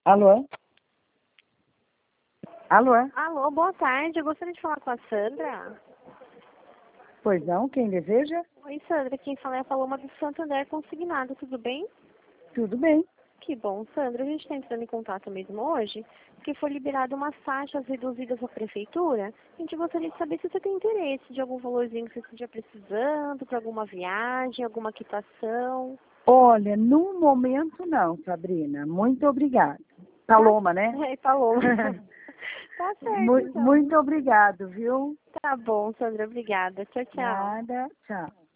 Alô? Alô? Alô, boa tarde. Eu gostaria de falar com a Sandra. Pois não, quem deseja? Oi, Sandra. Quem fala é a Paloma do Santander Consignado. Tudo bem? Tudo bem. Que bom, Sandra. A gente está entrando em contato mesmo hoje, porque foi liberado umas taxas reduzidas à prefeitura. A gente gostaria de saber se você tem interesse de algum valorzinho que você esteja precisando para alguma viagem, alguma quitação. Olha, no momento não, Sabrina. Muito obrigada. Paloma, né? É, Paloma. Tá certo, então. Muito obrigado, viu? Tá bom, Sandra. Obrigada. Tchau, tchau. Nada. Tchau.